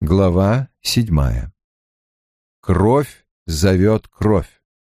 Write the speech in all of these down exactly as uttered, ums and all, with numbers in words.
Глава седьмая. Кровь зовет кровь.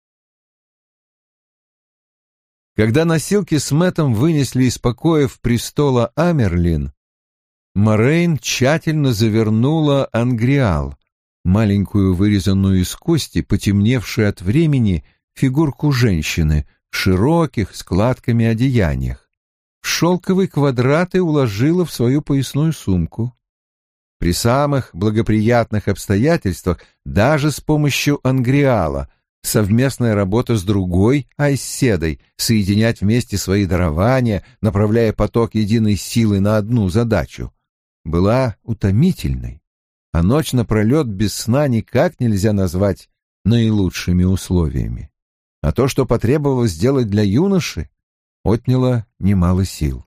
Когда носилки с Мэттом вынесли из покоев престола Амерлин, Морейн тщательно завернула ангриал, маленькую вырезанную из кости, потемневшую от времени, фигурку женщины в широких складками одеяниях. В шелковые квадраты уложила в свою поясную сумку. При самых благоприятных обстоятельствах, даже с помощью ангриала, совместная работа с другой айседой, соединять вместе свои дарования, направляя поток единой силы на одну задачу, была утомительной, а ночь напролет без сна никак нельзя назвать наилучшими условиями. А то, что потребовалось сделать для юноши, отняло немало сил.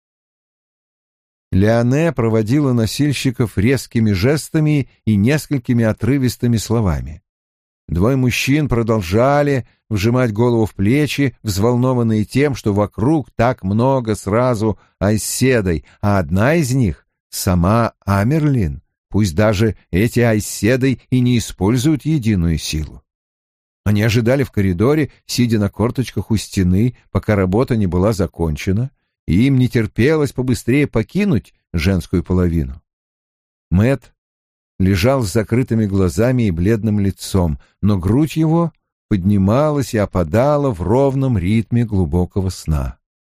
Леоне проводила носильщиков резкими жестами и несколькими отрывистыми словами. Двое мужчин продолжали вжимать голову в плечи, взволнованные тем, что вокруг так много сразу айседой, а одна из них — сама Амерлин, пусть даже эти айседой и не используют единую силу. Они ожидали в коридоре, сидя на корточках у стены, пока работа не была закончена, и им не терпелось побыстрее покинуть женскую половину. Мэтт лежал с закрытыми глазами и бледным лицом, но грудь его поднималась и опадала в ровном ритме глубокого сна.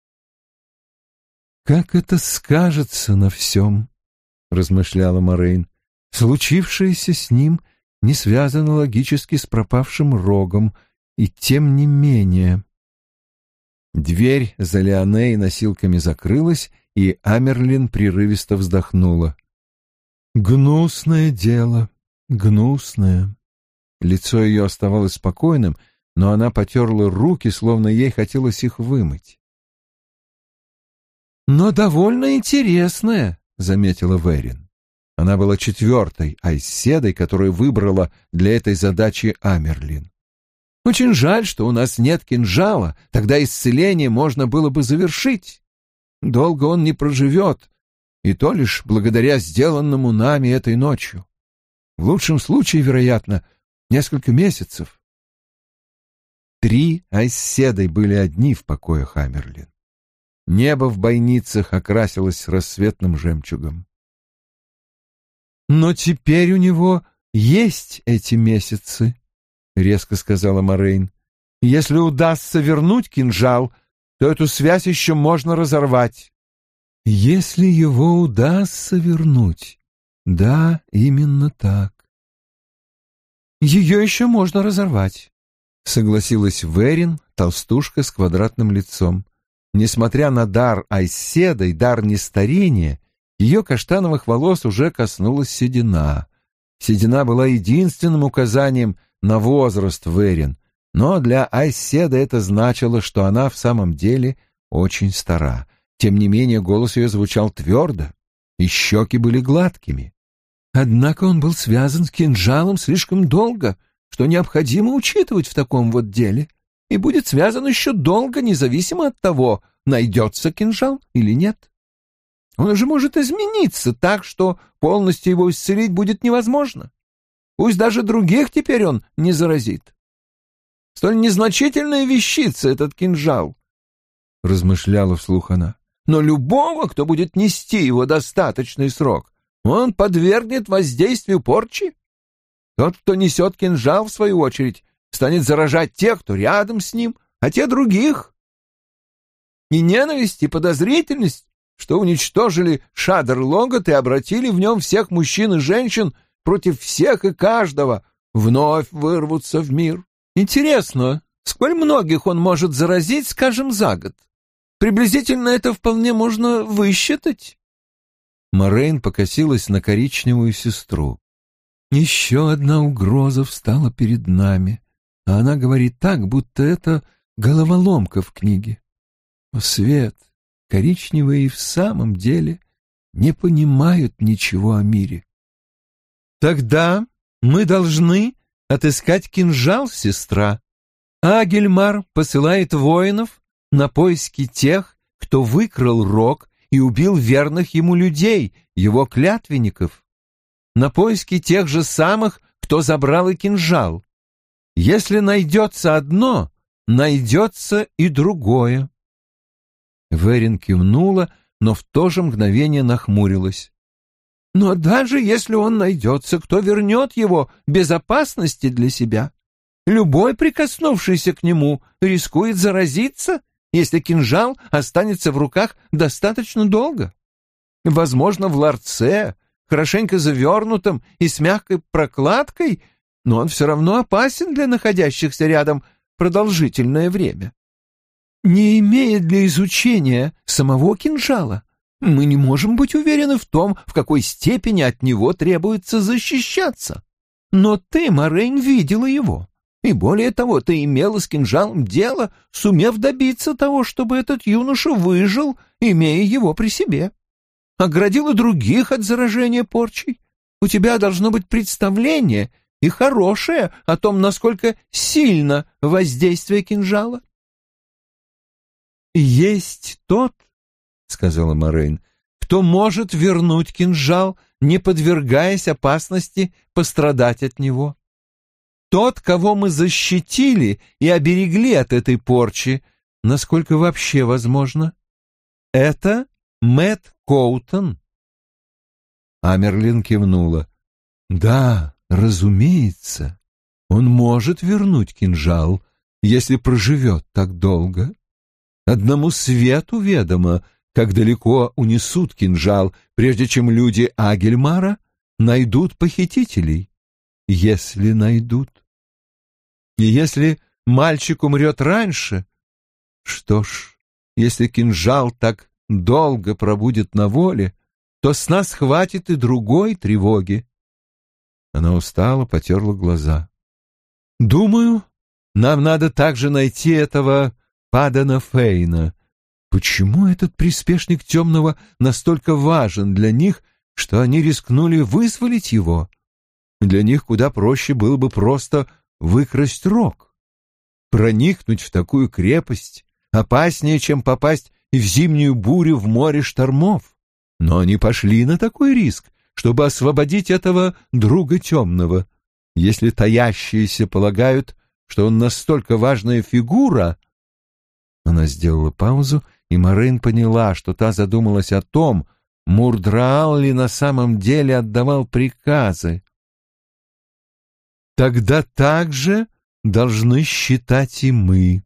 «Как это скажется на всем?» — размышляла Морейн. «Случившееся с ним не связано логически с пропавшим рогом, и тем не менее...» Дверь за Леоне и носилками закрылась, и Амерлин прерывисто вздохнула. «Гнусное дело, гнусное». Лицо ее оставалось спокойным, но она потерла руки, словно ей хотелось их вымыть. «Но довольно интересное», — заметила Верин. Она была четвертой айседой, которую выбрала для этой задачи Амерлин. «Очень жаль, что у нас нет кинжала, тогда исцеление можно было бы завершить. Долго он не проживет, и то лишь благодаря сделанному нами этой ночью. В лучшем случае, вероятно, несколько месяцев». Три айседой были одни в покоях Амерлин. Небо в бойницах окрасилось рассветным жемчугом. «Но теперь у него есть эти месяцы», — резко сказала Морейн. «Если удастся вернуть кинжал, то эту связь еще можно разорвать». «Если его удастся вернуть, да, именно так». «Ее еще можно разорвать», — согласилась Верин, толстушка с квадратным лицом. Несмотря на дар айседа и дар нестарения, ее каштановых волос уже коснулась седина. Седина была единственным указанием на возраст Верин, но для айседа это значило, что она в самом деле очень стара. Тем не менее голос ее звучал твердо, и щеки были гладкими. Однако он был связан с кинжалом слишком долго, что необходимо учитывать в таком вот деле, и будет связан еще долго, независимо от того, найдется кинжал или нет. Он уже может измениться так, что полностью его исцелить будет невозможно. Пусть даже других теперь он не заразит. Столь незначительная вещица этот кинжал, — размышляла вслух она, — но любого, кто будет нести его достаточный срок, он подвергнет воздействию порчи. Тот, кто несет кинжал, в свою очередь, станет заражать тех, кто рядом с ним, а те других. И ненависть, и подозрительность, что уничтожили Шадер-Логот и обратили в нем всех мужчин и женщин против всех и каждого, вновь вырвутся в мир. Интересно, сколь многих он может заразить, скажем, за год? Приблизительно это вполне можно высчитать. Морейн покосилась на коричневую сестру. Еще одна угроза встала перед нами, а она говорит так, будто это головоломка в книге. О, Свет, коричневые и в самом деле не понимают ничего о мире. Тогда мы должны отыскать кинжал, сестра. Агельмар посылает воинов на поиски тех, кто выкрал рог и убил верных ему людей, его клятвенников. на поиски тех же самых, кто забрал и кинжал. Если найдется одно, найдется и другое. Верин кивнула, но в то же мгновение нахмурилась. Но даже если он найдется, кто вернет его без опасности для себя? Любой, прикоснувшийся к нему, рискует заразиться, если кинжал останется в руках достаточно долго. Возможно, в ларце, хорошенько завернутом и с мягкой прокладкой, но он все равно опасен для находящихся рядом продолжительное время. Не имея для изучения самого кинжала, мы не можем быть уверены в том, в какой степени от него требуется защищаться. Но ты, Морейн, видела его. И более того, ты имела с кинжалом дело, сумев добиться того, чтобы этот юноша выжил, имея его при себе. Оградила других от заражения порчей. У тебя должно быть представление, и хорошее, о том, насколько сильно воздействие кинжала. «Есть тот, — сказала Морейн, — кто может вернуть кинжал, не подвергаясь опасности пострадать от него. Тот, кого мы защитили и оберегли от этой порчи, насколько вообще возможно, это Мэтт Коутон». Амерлин кивнула. «Да, разумеется, он может вернуть кинжал, если проживет так долго. Одному свету ведомо, как далеко унесут кинжал, прежде чем люди Агельмара найдут похитителей, если найдут. И если мальчик умрет раньше, что ж, если кинжал так долго пробудет на воле, то с нас хватит и другой тревоги». Она устало потерла глаза. «Думаю, нам надо также найти этого Падана Фейна. Почему этот приспешник темного настолько важен для них, что они рискнули вызволить его? Для них куда проще было бы просто выкрасть рог. Проникнуть в такую крепость опаснее, чем попасть в зимнюю бурю в море штормов. Но они пошли на такой риск, чтобы освободить этого друга темного. Если таящиеся полагают, что он настолько важная фигура...» Она сделала паузу, и Морейн поняла, что та задумалась о том, Мурдраал ли на самом деле отдавал приказы. «Тогда также должны считать и мы.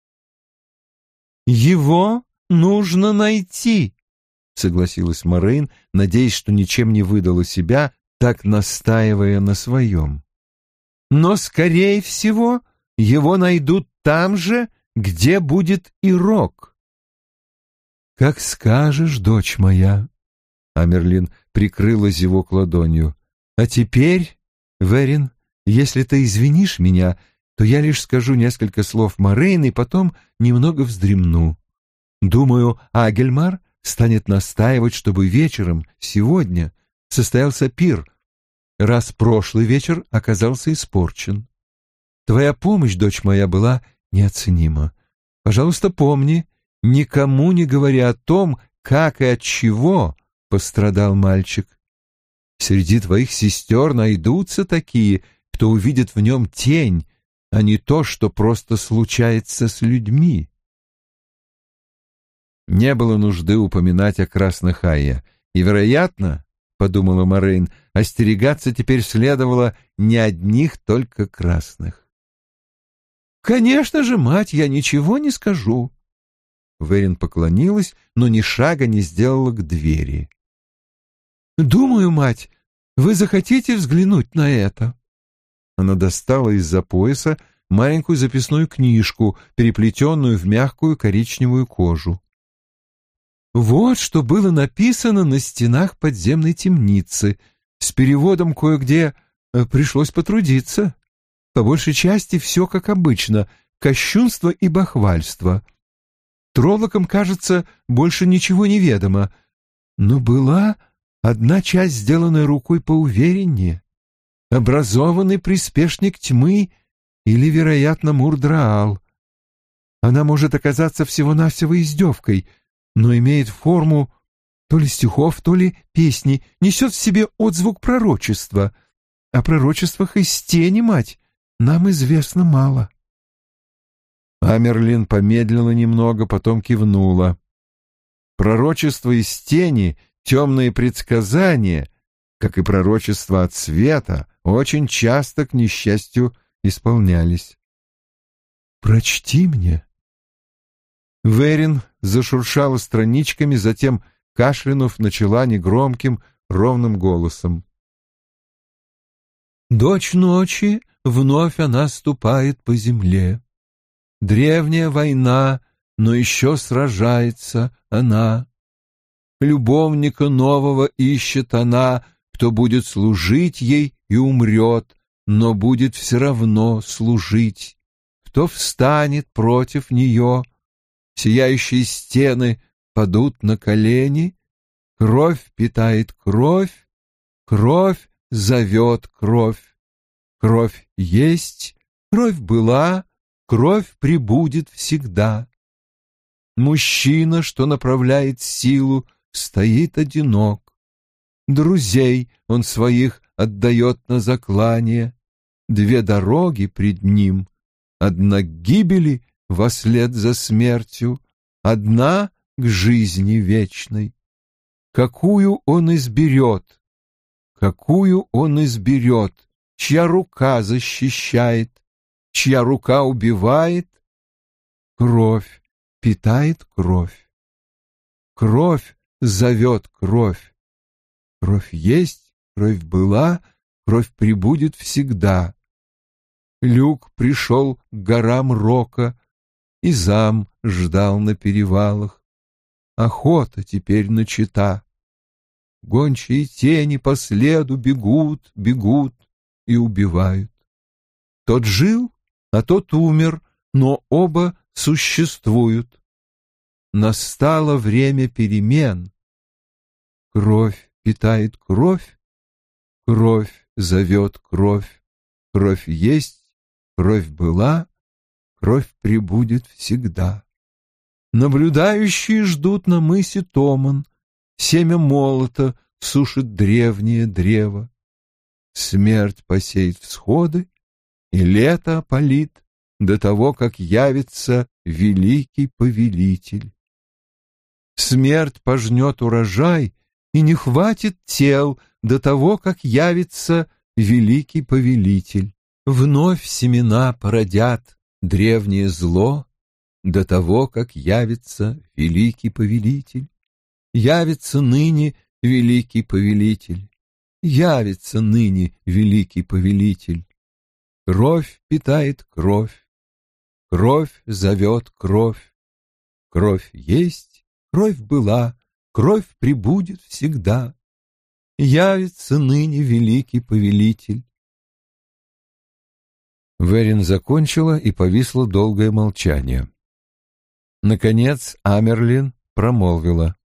Его нужно найти», — согласилась Морейн, надеясь, что ничем не выдала себя, так настаивая на своем. «Но, скорее всего, его найдут там же, где будет и рог». «Как скажешь, дочь моя», — Амерлин прикрыла зевок ладонью. «А теперь, Верин, если ты извинишь меня, то я лишь скажу несколько слов Морейн и потом немного вздремну. Думаю, Агельмар станет настаивать, чтобы вечером, сегодня, состоялся пир, раз прошлый вечер оказался испорчен. Твоя помощь, дочь моя, была неоценима. Пожалуйста, помни, никому не говори о том, как и от чего пострадал мальчик. Среди твоих сестер найдутся такие, кто увидит в нем тень, а не то, что просто случается с людьми». Не было нужды упоминать о красных Айя, и, вероятно, — подумала Морейн, — остерегаться теперь следовало не одних только красных. «Конечно же, мать, я ничего не скажу». Верин поклонилась, но ни шага не сделала к двери. «Думаю, мать, вы захотите взглянуть на это?» Она достала из-за пояса маленькую записную книжку, переплетенную в мягкую коричневую кожу. Вот что было написано на стенах подземной темницы. С переводом кое-где пришлось потрудиться. По большей части все как обычно — кощунство и бахвальство. Троллокам, кажется, больше ничего не ведомо. Но была одна часть, сделанная рукой поувереннее. Образованный приспешник тьмы или, вероятно, Мурдраал. Она может оказаться всего-навсего издевкой, но имеет форму то ли стихов, то ли песни, несет в себе отзвук пророчества. О пророчествах из тени, мать, нам известно мало». Амерлин помедлила немного, потом кивнула. Пророчества из тени, темные предсказания, как и пророчества от света, очень часто, к несчастью, исполнялись. «Прочти мне». Верин зашуршала страничками, затем, кашлянув, начала негромким, ровным голосом. «Дочь ночи, вновь она ступает по земле. Древняя война, но еще сражается она. Любовника нового ищет она, кто будет служить ей и умрет, но будет все равно служить. Кто встанет против нее, сияющие стены падут на колени, кровь питает кровь, кровь зовет кровь. Кровь есть, кровь была, кровь пребудет всегда. Мужчина, что направляет силу, стоит одинок. Друзей он своих отдает на заклание. Две дороги пред ним, одна к гибели вослед за смертью, одна к жизни вечной. Какую он изберет, какую он изберет, чья рука защищает, чья рука убивает? Кровь питает кровь. Кровь зовет кровь. Кровь есть, кровь была, кровь пребудет всегда. Люк пришел к горам Рока, и зам ждал на перевалах. Охота теперь начата. Гончие тени по следу бегут, бегут и убивают. Тот жил, а тот умер, но оба существуют. Настало время перемен. Кровь питает кровь, кровь зовет кровь. Кровь есть, кровь была, кровь пребудет всегда. Наблюдающие ждут на мысе Томан, семя молота сушит древнее древо. Смерть посеет всходы, и лето опалит до того, как явится великий повелитель. Смерть пожнет урожай, и не хватит тел до того, как явится великий повелитель. Вновь семена породят древнее зло до того, как явится великий повелитель. Явится ныне великий повелитель. Явится ныне великий повелитель. Кровь питает кровь. Кровь зовет кровь. Кровь есть, кровь была, кровь пребудет всегда. Явится ныне великий повелитель. Верин закончила, и повисло долгое молчание. Наконец Амерлин промолвила: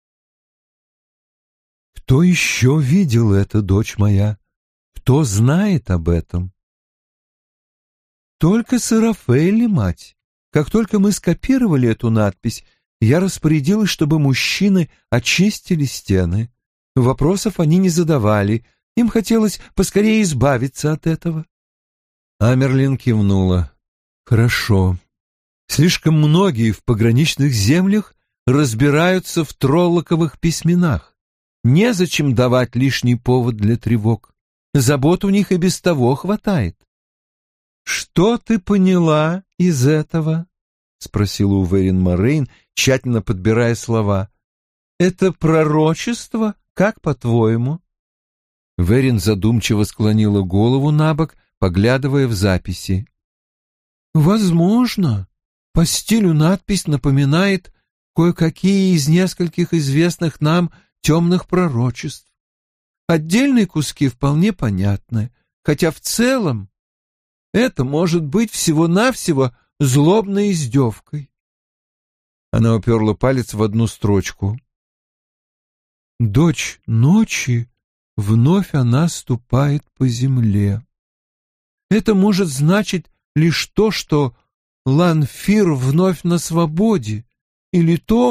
«Кто еще видел это, дочь моя? Кто знает об этом?» «Только Серафелли, мать. Как только мы скопировали эту надпись, я распорядилась, чтобы мужчины очистили стены. Вопросов они не задавали, им хотелось поскорее избавиться от этого». Амерлин кивнула. «Хорошо. Слишком многие в пограничных землях разбираются в троллоковых письменах. Незачем давать лишний повод для тревог. Забот у них и без того хватает». «Что ты поняла из этого?» — спросила у Верин Морейн, тщательно подбирая слова. «Это пророчество, как по-твоему?» Верин задумчиво склонила голову набок, поглядывая в записи. «Возможно. По стилю надпись напоминает кое-какие из нескольких известных нам темных пророчеств. Отдельные куски вполне понятны, хотя в целом это может быть всего-навсего злобной издевкой». Она уперла палец в одну строчку. «Дочь ночи, вновь она ступает по земле». Это может значить лишь то, что Ланфир вновь на свободе, или то,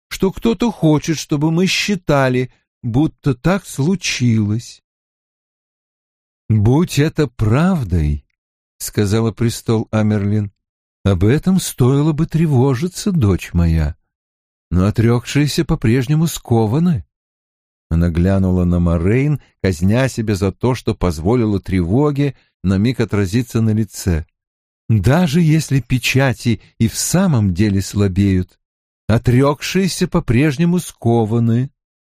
что кто-то хочет, чтобы мы считали, будто так случилось. «Будь это правдой, — сказала престол Амерлин, — об этом стоило бы тревожиться, дочь моя, но отрекшиеся по-прежнему скованы». Она глянула на Морейн, казня себя за то, что позволила тревоге на миг отразиться на лице. «Даже если печати и в самом деле слабеют, отрекшиеся по-прежнему скованы».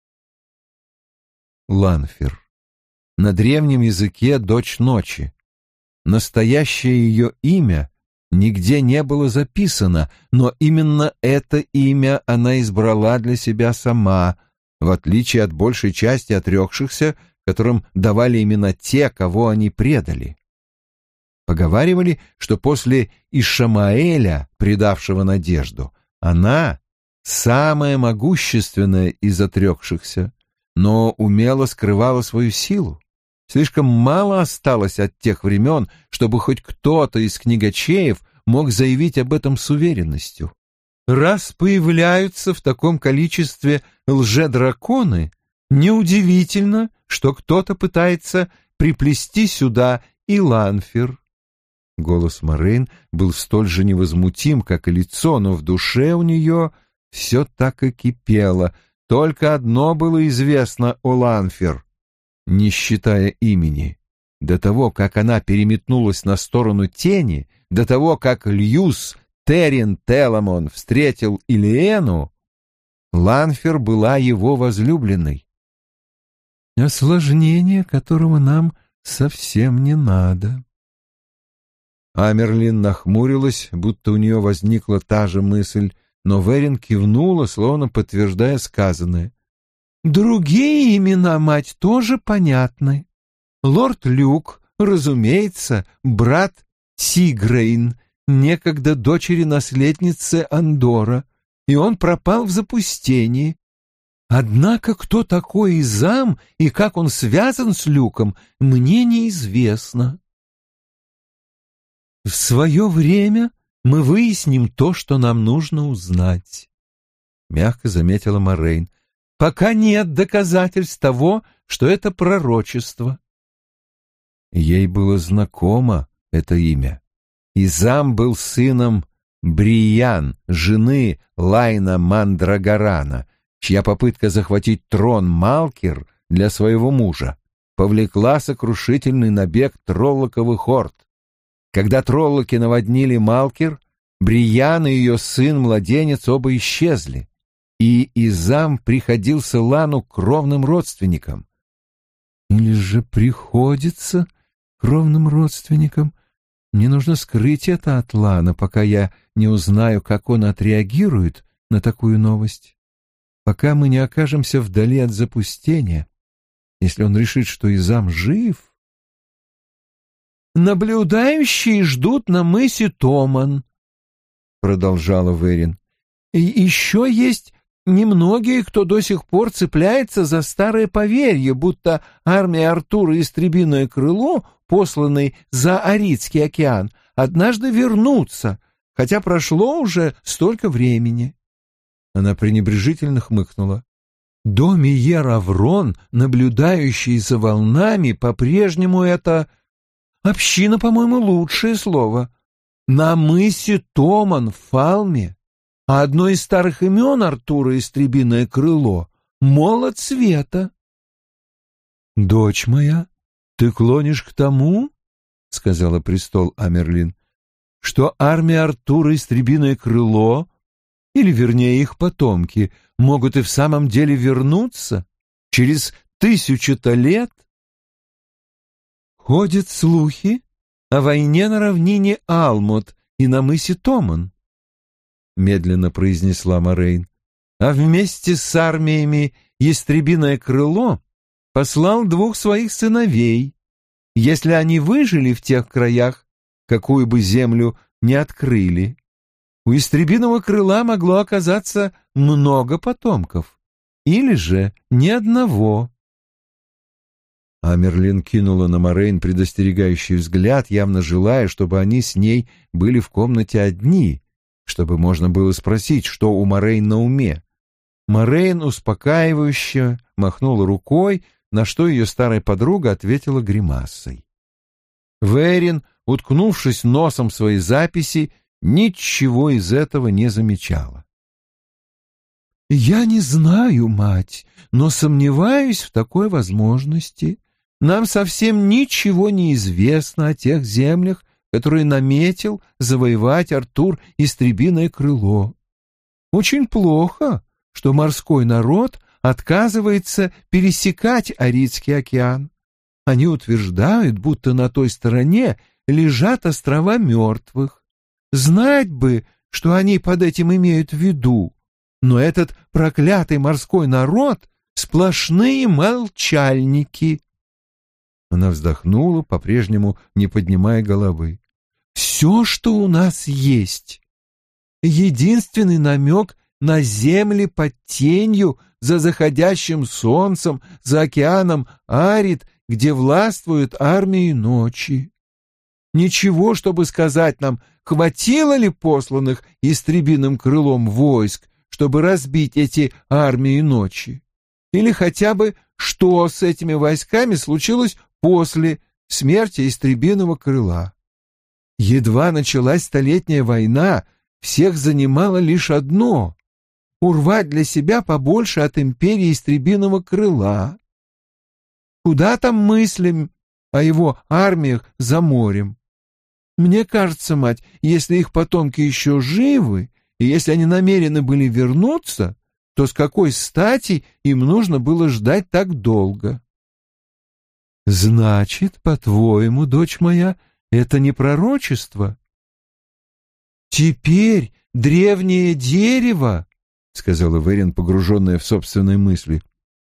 Ланфир. На древнем языке дочь ночи. Настоящее ее имя нигде не было записано, но именно это имя она избрала для себя сама, в отличие от большей части отрекшихся, которым давали имена те, кого они предали. Поговаривали, что после Ишмаэля, предавшего надежду, она самая могущественная из отрекшихся, но умело скрывала свою силу. Слишком мало осталось от тех времен, чтобы хоть кто-то из книгачеев мог заявить об этом с уверенностью. Раз появляются в таком количестве лжедраконы, неудивительно, что кто-то пытается приплести сюда и Ланфир. Голос Морейн был столь же невозмутим, как и лицо, но в душе у нее все так и кипело. Только одно было известно о Ланфир, не считая имени. До того, как она переметнулась на сторону тени, до того, как Льюс Террин Теламон встретил Илиэну, Ланфир была его возлюбленной. Осложнение, которого нам совсем не надо. Амерлин нахмурилась, будто у нее возникла та же мысль, но Верин кивнула, словно подтверждая сказанное. Другие имена, мать, тоже понятны. Лорд Люк, разумеется, брат Тигрейн, некогда дочери-наследницы Андора, и он пропал в запустении. Однако кто такой Изам и как он связан с Люком, мне неизвестно. В свое время мы выясним то, что нам нужно узнать, — мягко заметила Морейн. Пока нет доказательств того, что это пророчество. Ей было знакомо это имя. Изам был сыном Бриян, жены Лайна Мандрагорана, чья попытка захватить трон Малкир для своего мужа повлекла сокрушительный набег троллоковых орд. Когда троллоки наводнили Малкир, Бриян и ее сын-младенец оба исчезли, и Изам приходился Лану кровным родственником. Или же приходится кровным родственникам? Мне нужно скрыть это от Лана, пока я не узнаю, как он отреагирует на такую новость. Пока мы не окажемся вдали от запустения. Если он решит, что Изам жив... «Наблюдающие ждут на мысе Томан», — продолжала Верин. «И еще есть немногие, кто до сих пор цепляется за старое поверье, будто армия Артура и Истребиное крыло, посланной за Аридский океан, однажды вернутся, хотя прошло уже столько времени». Она пренебрежительно хмыкнула. «До Миер Аврон, наблюдающий за волнами, по-прежнему это... Община, по-моему, лучшее слово. На мысе Томан в Фалме, а одно из старых имен Артура Истребиное крыло — Молот Света». «Дочь моя, ты клонишь к тому, — сказала престол Амерлин, — что армия Артура Истребиное крыло, или, вернее, их потомки, могут и в самом деле вернуться через тысячу-то лет? Ходят слухи о войне на равнине Алмут и на мысе Томан, — медленно произнесла Морейн, — а вместе с армиями Ястребиное крыло послал двух своих сыновей. Если они выжили в тех краях, какую бы землю не открыли, у Ястребиного крыла могло оказаться много потомков, или же ни одного. Амерлин кинула на Морейн предостерегающий взгляд, явно желая, чтобы они с ней были в комнате одни, чтобы можно было спросить, что у Морейн на уме. Морейн успокаивающе махнула рукой, на что ее старая подруга ответила гримасой. Верин, уткнувшись носом в свои записи, ничего из этого не замечала. «Я не знаю, мать, но сомневаюсь в такой возможности. Нам совсем ничего не известно о тех землях, которые наметил завоевать Артур Истребиное Крыло. Очень плохо, что морской народ отказывается пересекать Аридский океан. Они утверждают, будто на той стороне лежат острова мертвых. Знать бы, что они под этим имеют в виду. Но этот проклятый морской народ — сплошные молчальники». Она вздохнула, по-прежнему не поднимая головы. «Все, что у нас есть. Единственный намек на земли под тенью, за заходящим солнцем, за океаном Арид, где властвуют армии ночи. Ничего, чтобы сказать нам, хватило ли посланных Истребиным Крылом войск, чтобы разбить эти армии ночи? Или хотя бы, что с этими войсками случилось после смерти Истребиного Крыла? Едва началась Столетняя война, всех занимало лишь одно — урвать для себя побольше от империи Истребиного Крыла. Куда там мыслим о его армиях за морем? Мне кажется, мать, если их потомки еще живы, и если они намерены были вернуться, то с какой стати им нужно было ждать так долго? Значит, по-твоему, дочь моя, это не пророчество? Теперь древнее дерево, — сказала Верин, погруженная в собственные мысли.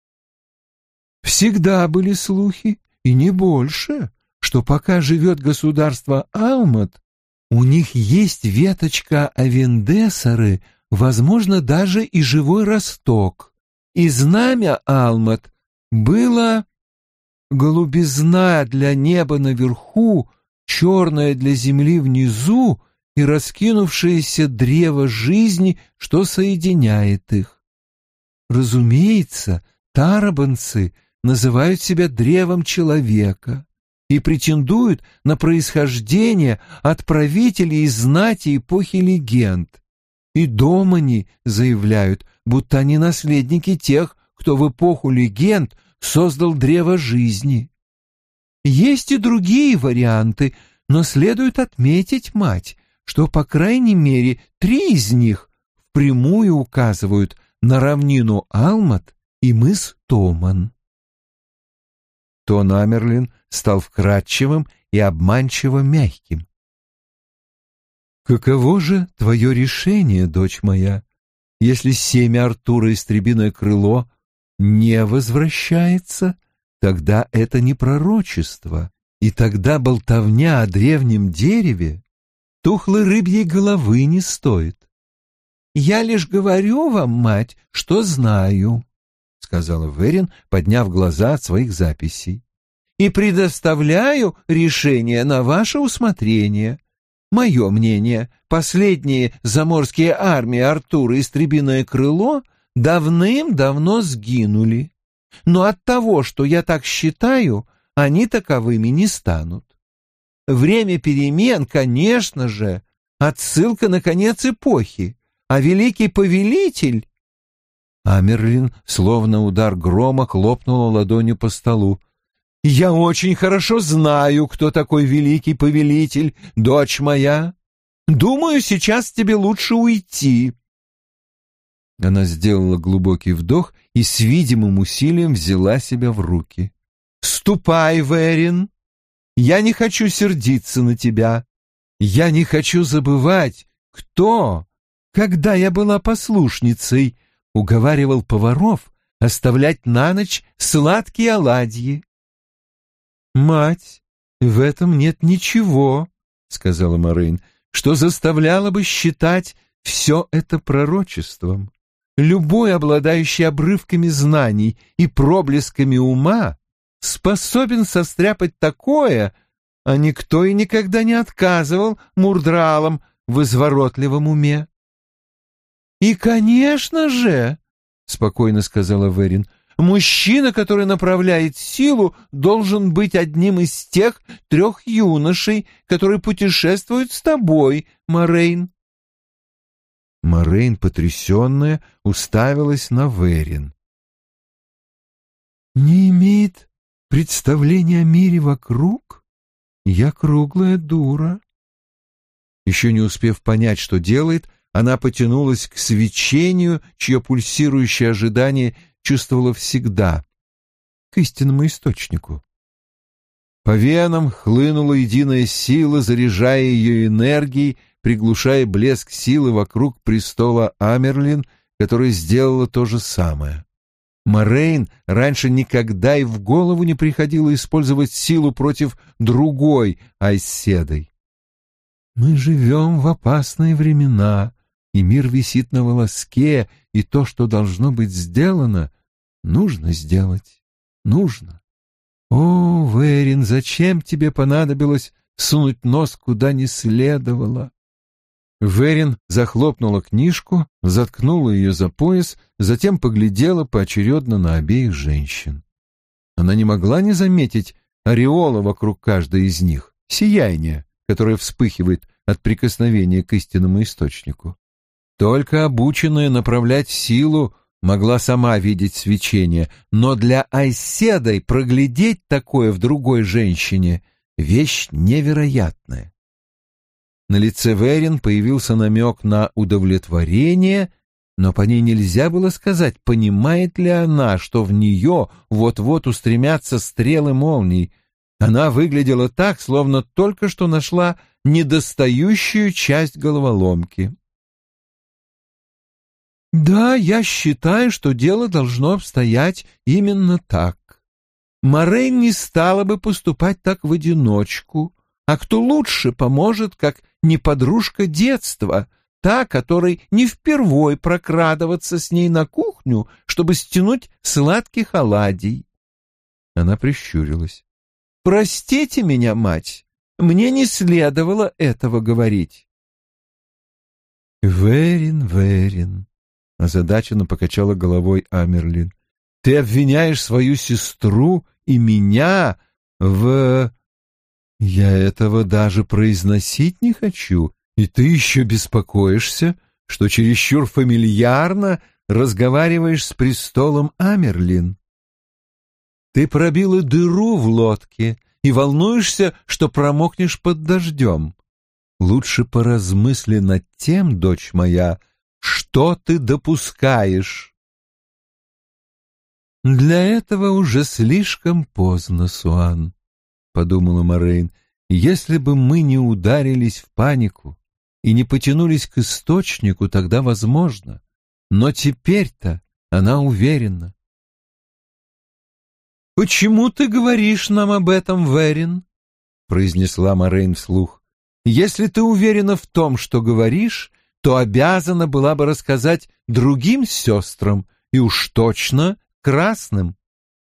Всегда были слухи, и не больше, что пока живет государство Алмат, у них есть веточка Авендесары, возможно, даже и живой росток. И знамя Алмат было голубизна для неба наверху, черная для земли внизу и раскинувшееся древо жизни, что соединяет их. Разумеется, тарабанцы называют себя древом человека и претендуют на происхождение от правителей из знати эпохи легенд. И домани заявляют, будто они наследники тех, кто в эпоху легенд создал древо жизни. Есть и другие варианты, но следует отметить, мать, что по крайней мере три из них впрямую указывают на равнину Алмат и мыс Томан. Тон Амерлин стал вкрадчивым и обманчиво мягким. «Каково же твое решение, дочь моя, если семя Артура Истребиное Крыло не возвращается, тогда это не пророчество, и тогда болтовня о древнем дереве тухлой рыбьей головы не стоит. Я лишь говорю вам, мать, что знаю», — сказала Верин, подняв глаза от своих записей, «и предоставляю решение на ваше усмотрение. Мое мнение, последние заморские армии Артура Истребиное Крыло давным-давно сгинули, но от того, что я так считаю, они таковыми не станут. Время перемен, конечно же, отсылка на конец эпохи, а великий повелитель...» Амерлин, словно удар грома, хлопнула ладонью по столу. «Я очень хорошо знаю, кто такой великий повелитель, дочь моя. Думаю, сейчас тебе лучше уйти». Она сделала глубокий вдох и с видимым усилием взяла себя в руки. «Ступай, Верин. Я не хочу сердиться на тебя. Я не хочу забывать, кто, когда я была послушницей, уговаривал поваров оставлять на ночь сладкие оладьи». «Мать, в этом нет ничего, — сказала Морейн, — что заставляло бы считать все это пророчеством. Любой, обладающий обрывками знаний и проблесками ума, способен состряпать такое, а никто и никогда не отказывал мурдралам в изворотливом уме. И, конечно же, — спокойно сказала Верин. «Мужчина, который направляет силу, должен быть одним из тех трех юношей, которые путешествуют с тобой, Морейн». Морейн, потрясенная, уставилась на Верин. «Не имеет представления о мире вокруг? Я круглая дура». Еще не успев понять, что делает, она потянулась к свечению, чье пульсирующее ожидание чувствовала всегда, к истинному источнику. По венам хлынула единая сила, заряжая ее энергией, приглушая блеск силы вокруг престола Амерлин, которая сделала то же самое. Морейн раньше никогда и в голову не приходило использовать силу против другой Айседой. «Мы живем в опасные времена, и мир висит на волоске, и то, что должно быть сделано, нужно сделать, нужно. О, Верин, зачем тебе понадобилось сунуть нос куда не следовало?» Верин захлопнула книжку, заткнула ее за пояс, затем поглядела поочередно на обеих женщин. Она не могла не заметить ореола вокруг каждой из них, сияние, которое вспыхивает от прикосновения к истинному источнику. Только обученная направлять силу могла сама видеть свечение, но для Айседой проглядеть такое в другой женщине — вещь невероятная. На лице Верин появился намек на удовлетворение, но по ней нельзя было сказать, понимает ли она, что в нее вот-вот устремятся стрелы молний. Она выглядела так, словно только что нашла недостающую часть головоломки. «Да, я считаю, что дело должно обстоять именно так. Морейн не стала бы поступать так в одиночку, а кто лучше поможет, как не подружка детства, та, которой не впервой прокрадываться с ней на кухню, чтобы стянуть сладких оладий». Она прищурилась. «Простите меня, мать, мне не следовало этого говорить». «Верин, Верин», — озадаченно покачала головой Амерлин, — «ты обвиняешь свою сестру и меня в... Я этого даже произносить не хочу, и ты еще беспокоишься, что чересчур фамильярно разговариваешь с престолом Амерлин. Ты пробила дыру в лодке и волнуешься, что промокнешь под дождем. Лучше поразмысли над тем, дочь моя, что ты допускаешь». «Для этого уже слишком поздно, Суан», — подумала Морейн. «Если бы мы не ударились в панику и не потянулись к источнику, тогда возможно. Но теперь-то она уверена». «Почему ты говоришь нам об этом, Верин?» — произнесла Морейн вслух. «Если ты уверена в том, что говоришь, то обязана была бы рассказать другим сестрам, и уж точно красным».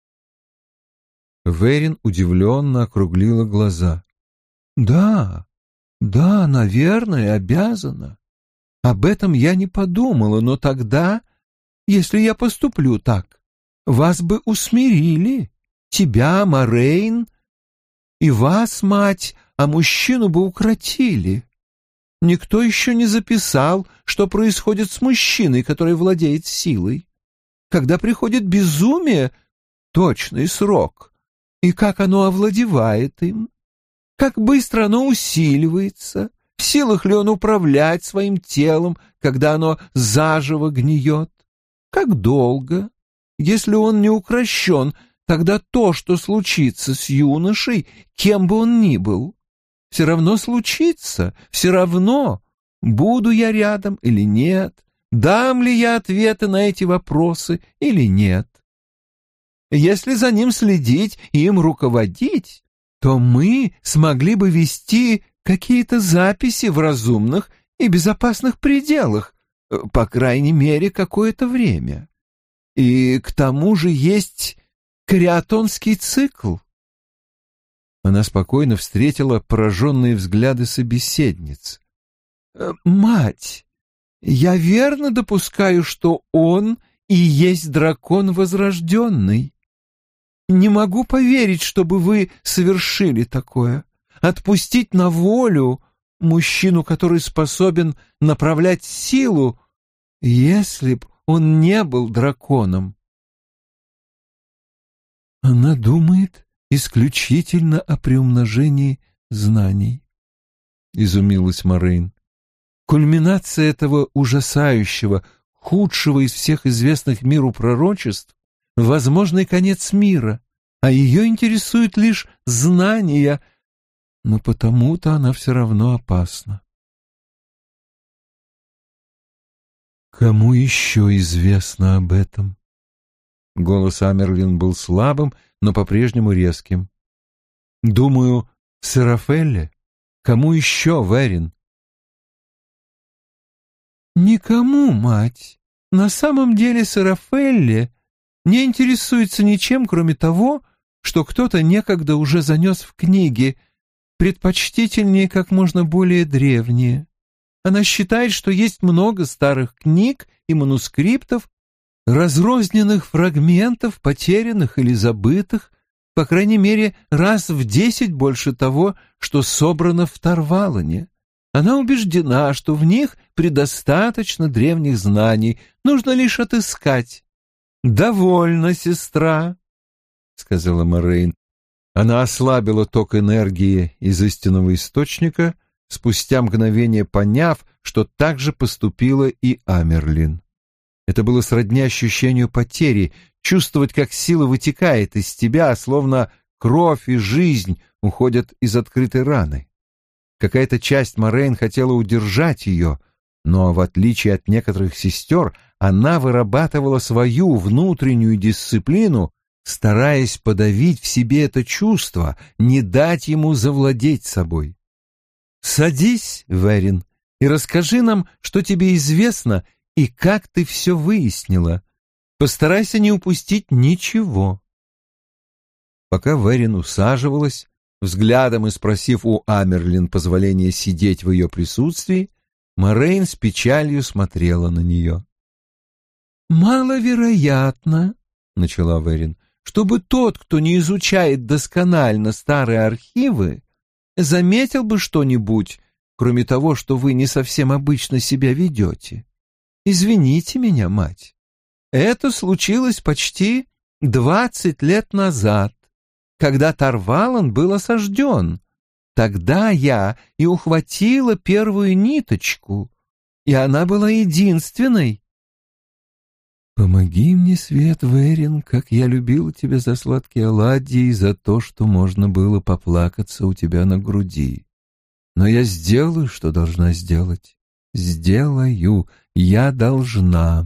Верин удивленно округлила глаза. «Да, да, наверное, обязана. Об этом я не подумала, но тогда, если я поступлю так, вас бы усмирили, тебя, Морейн, и вас, мать, а мужчину бы укротили. Никто еще не записал, что происходит с мужчиной, который владеет силой. Когда приходит безумие, точный срок, и как оно овладевает им, как быстро оно усиливается, в силах ли он управлять своим телом, когда оно заживо гниет, как долго. Если он не укрощен, тогда то, что случится с юношей, кем бы он ни был, все равно случится, все равно, буду я рядом или нет, дам ли я ответы на эти вопросы или нет. Если за ним следить и им руководить, то мы смогли бы вести какие-то записи в разумных и безопасных пределах, по крайней мере, какое-то время. И к тому же есть кариатонский цикл». Она спокойно встретила пораженные взгляды собеседниц. «Мать, я верно допускаю, что он и есть дракон возрожденный. Не могу поверить, чтобы вы совершили такое. Отпустить на волю мужчину, который способен направлять силу, если б он не был драконом. Она думает исключительно о приумножении знаний, — изумилась Морейн. Кульминация этого ужасающего, худшего из всех известных миру пророчеств — возможный конец мира, а ее интересуют лишь знания, но потому-то она все равно опасна. Кому еще известно об этом? Голос Амерлин был слабым, но по-прежнему резким. Думаю, Серафелле. Кому еще, Верин? Никому, мать. На самом деле Серафелле не интересуется ничем, кроме того, что кто-то некогда уже занес в книги, предпочтительнее как можно более древние. Она считает, что есть много старых книг и манускриптов, разрозненных фрагментов, потерянных или забытых, по крайней мере, раз в десять больше того, что собрано в Тарвалоне. Она убеждена, что в них предостаточно древних знаний, нужно лишь отыскать. «Довольно, сестра», — сказала Морейн. Она ослабила ток энергии из истинного источника, спустя мгновение поняв, что так же поступила и Амерлин. Это было сродни ощущению потери, чувствовать, как сила вытекает из тебя, словно кровь и жизнь уходят из открытой раны. Какая-то часть Морейн хотела удержать ее, но, в отличие от некоторых сестер, она вырабатывала свою внутреннюю дисциплину, стараясь подавить в себе это чувство, не дать ему завладеть собой. «Садись, Верин, и расскажи нам, что тебе известно и как ты все выяснила. Постарайся не упустить ничего». Пока Верин усаживалась, взглядом и спросив у Амерлин позволения сидеть в ее присутствии, Морейн с печалью смотрела на нее. «Маловероятно, — начала Верин, — чтобы тот, кто не изучает досконально старые архивы, заметил бы что-нибудь, кроме того, что вы не совсем обычно себя ведете. Извините меня, мать. Это случилось почти двадцать лет назад, когда Тарвалон был осажден. Тогда я и ухватила первую ниточку, и она была единственной. Помоги мне, Свет Верин, как я любила тебя за сладкие оладьи и за то, что можно было поплакаться у тебя на груди. Но я сделаю, что должна сделать. Сделаю, я должна.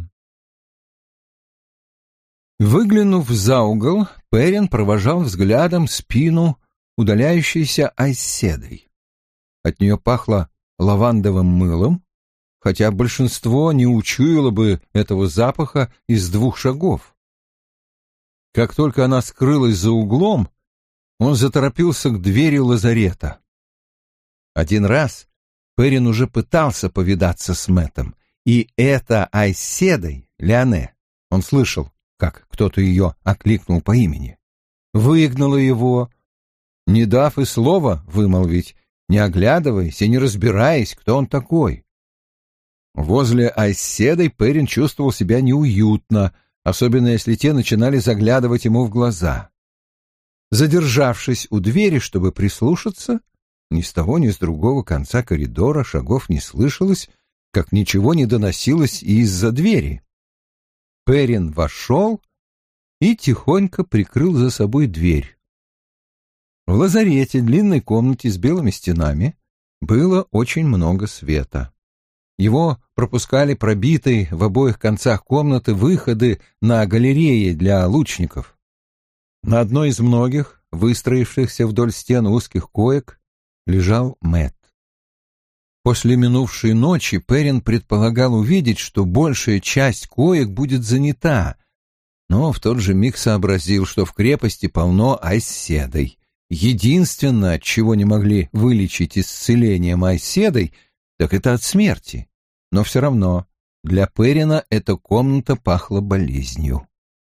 Выглянув за угол, Перин провожал взглядом спину удаляющейся Айседой. От нее пахло лавандовым мылом, хотя большинство не учуяло бы этого запаха из двух шагов. Как только она скрылась за углом, он заторопился к двери лазарета. Один раз Перин уже пытался повидаться с Мэттом, и это Айседой, Леоне, он слышал, как кто-то ее окликнул по имени, выгнала его, не дав и слова вымолвить, не оглядываясь и не разбираясь, кто он такой. Возле Айседой Перин чувствовал себя неуютно, особенно если те начинали заглядывать ему в глаза. Задержавшись у двери, чтобы прислушаться, ни с того ни с другого конца коридора шагов не слышалось, как ничего не доносилось и из-за двери. Перин вошел и тихонько прикрыл за собой дверь. В лазарете, длинной комнате с белыми стенами, было очень много света. Его пропускали пробитые в обоих концах комнаты выходы на галереи для лучников. На одной из многих, выстроившихся вдоль стен узких коек, лежал Мэтт. После минувшей ночи Перин предполагал увидеть, что большая часть коек будет занята, но в тот же миг сообразил, что в крепости полно айседой. Единственное, от чего не могли вылечить исцелением айседой, так это от смерти. Но все равно Для Перрина эта комната пахла болезнью.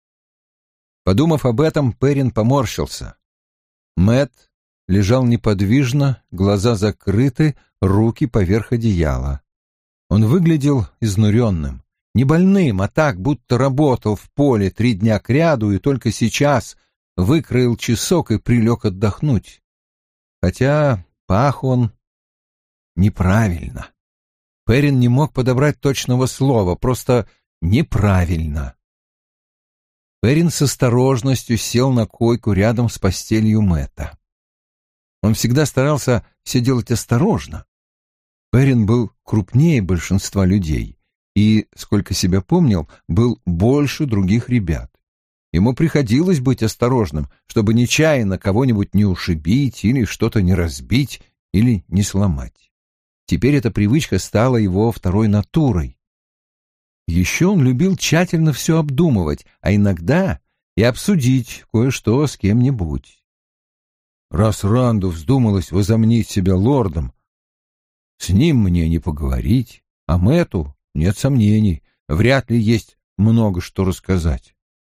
Подумав об этом, Перрин поморщился. Мэтт лежал неподвижно, глаза закрыты, руки поверх одеяла. Он выглядел изнуренным, не больным, а так, будто работал в поле три дня кряду и только сейчас выкроил часок и прилег отдохнуть. Хотя пах он неправильно. Перрин не мог подобрать точного слова, просто неправильно. Перрин с осторожностью сел на койку рядом с постелью Мэтта. Он всегда старался все делать осторожно. Перрин был крупнее большинства людей и, сколько себя помнил, был больше других ребят. Ему приходилось быть осторожным, чтобы нечаянно кого-нибудь не ушибить или что-то не разбить или не сломать. Теперь эта привычка стала его второй натурой. Еще он любил тщательно все обдумывать, а иногда и обсудить кое-что с кем-нибудь. Раз Ранду вздумалось возомнить себя лордом, с ним мне не поговорить, а Мэтту, нет сомнений, вряд ли есть много что рассказать.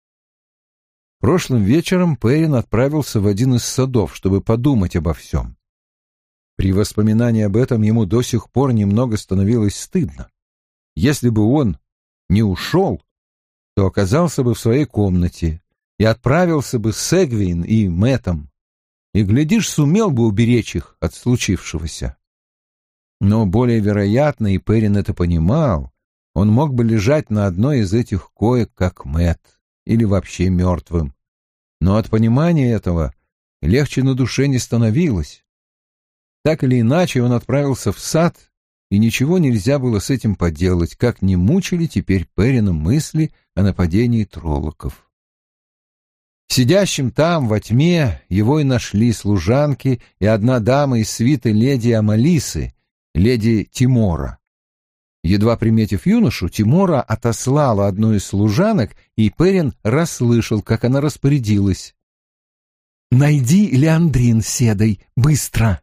Прошлым вечером Перрин отправился в один из садов, чтобы подумать обо всем. При воспоминании об этом ему до сих пор немного становилось стыдно. Если бы он не ушел, то оказался бы в своей комнате и отправился бы с Эгвейн и Мэттом, и, глядишь, сумел бы уберечь их от случившегося. Но более вероятно, и Перрин это понимал, он мог бы лежать на одной из этих коек, как Мэтт, или вообще мертвым. Но от понимания этого легче на душе не становилось. Так или иначе, он отправился в сад, и ничего нельзя было с этим поделать, как не мучили теперь Перрина мысли о нападении троллоков. Сидящим там, во тьме, его и нашли служанки и одна дама из свиты леди Амалисы, леди Тимора. Едва приметив юношу, Тимора отослала одну из служанок, и Перрин расслышал, как она распорядилась. «Найди Леандрин с Седой, быстро!»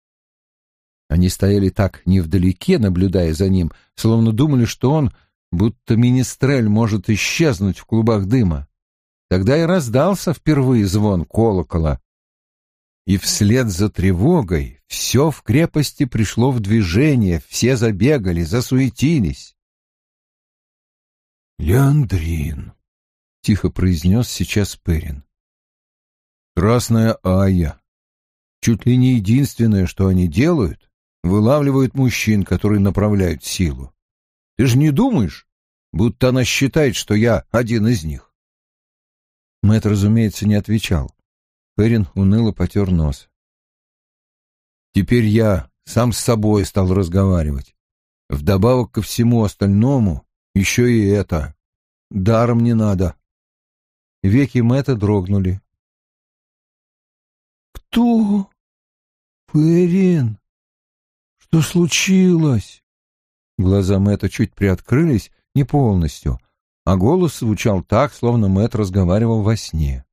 Они стояли так невдалеке, наблюдая за ним, словно думали, что он, будто министрель, может исчезнуть в клубах дыма. Тогда и раздался впервые звон колокола. И вслед за тревогой все в крепости пришло в движение, все забегали, засуетились. «Леандрин», — тихо произнес сейчас Перрин. «Красная Айя. Чуть ли не единственное, что они делают, вылавливают мужчин, которые направляют силу. Ты же не думаешь, будто она считает, что я один из них?» Мэтт, разумеется, не отвечал. Перрин уныло потер нос. «Теперь я сам с собой стал разговаривать. Вдобавок ко всему остальному, еще и это. Даром не надо». Веки Мэтта дрогнули. «Кто? Перрин? Что случилось?» Глаза Мэтта чуть приоткрылись, не полностью, а голос звучал так, словно Мэтт разговаривал во сне.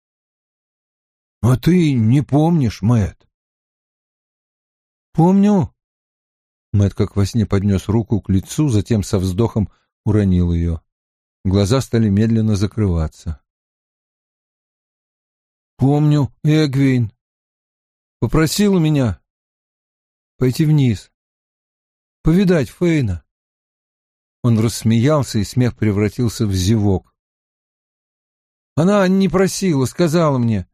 «А ты не помнишь, Мэтт?» «Помню». Мэтт как во сне поднес руку к лицу, затем со вздохом уронил ее. Глаза стали медленно закрываться. «Помню, Эгвейн попросила меня пойти вниз, повидать Фейна». Он рассмеялся, и смех превратился в зевок. «Она не просила, сказала мне.